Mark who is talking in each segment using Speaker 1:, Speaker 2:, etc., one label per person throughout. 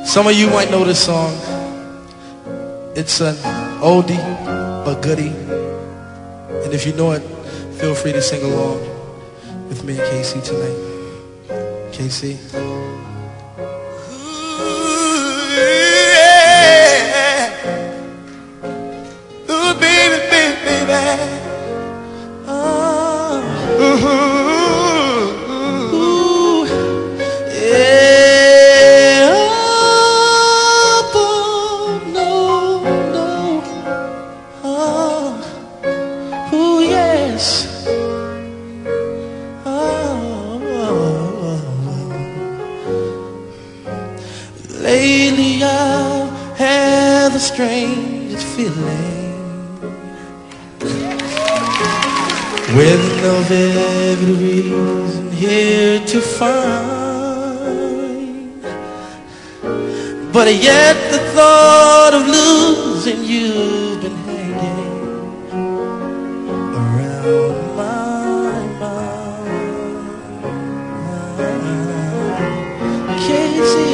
Speaker 1: Some of you might know this song. It's an oldie but goodie. And if you know it, feel free to sing along with me and KC tonight. KC.
Speaker 2: Ooh, baby, baby, baby.
Speaker 1: Lately I've had the strangest feeling, with no vivid reason here to find, but yet the thought of losing you've been hanging around my mind. Can't see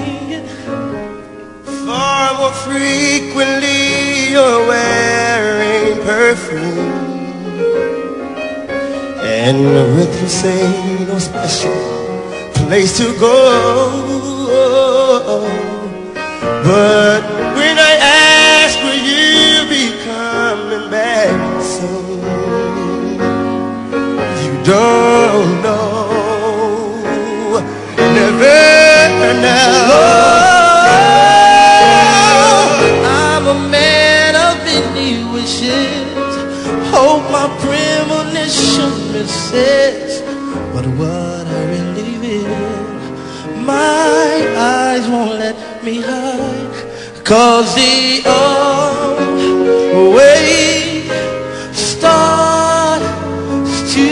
Speaker 2: far more frequently you're wearing perfume, and with you say no special place to go. But when I ask will you be coming back soon, you don't know. Never know.
Speaker 1: Hope my premonition misses, but what I really feel, my eyes won't let me hide, 'cause the way starts to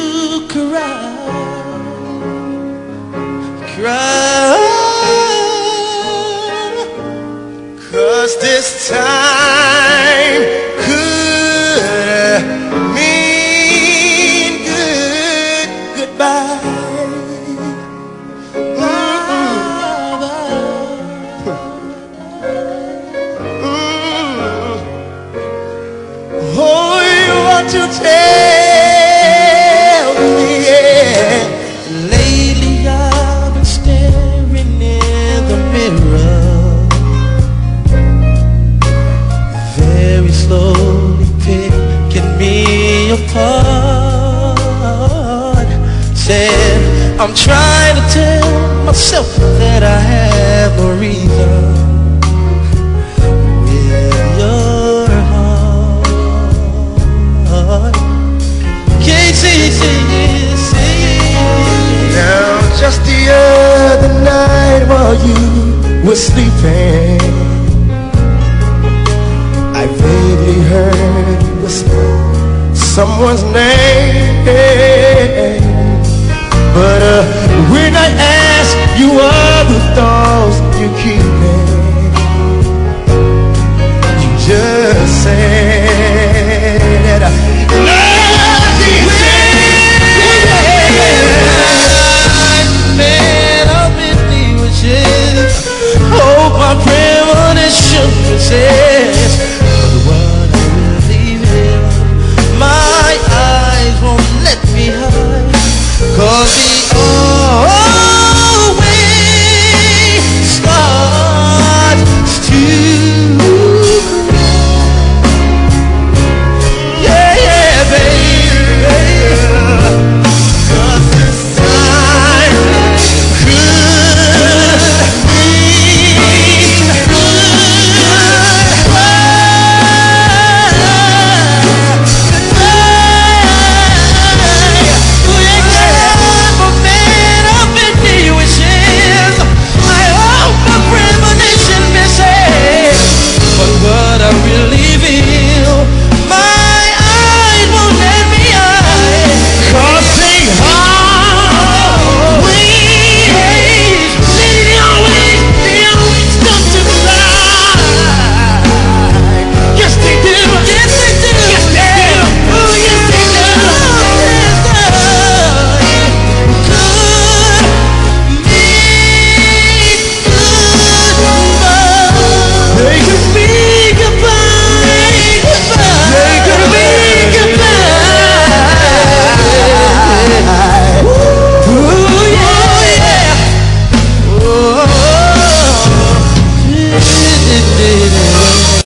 Speaker 1: cry,
Speaker 2: 'cause this time mean goodbye. Oh, you want to tell me, yeah.
Speaker 1: Lately I've been staring in the mirror, very slowly picking me apart. Said I'm trying to tell myself that I have no reason with your heart. Can't see.
Speaker 2: Now just the other night while you were sleeping, I vaguely heard you whisper someone's name, but when I ask you what the thoughts you keeping, you just said, love you.
Speaker 1: Man, I've been wishes, hope my premonition persists, but what I really feel, my eyes won't let me hide, 'cause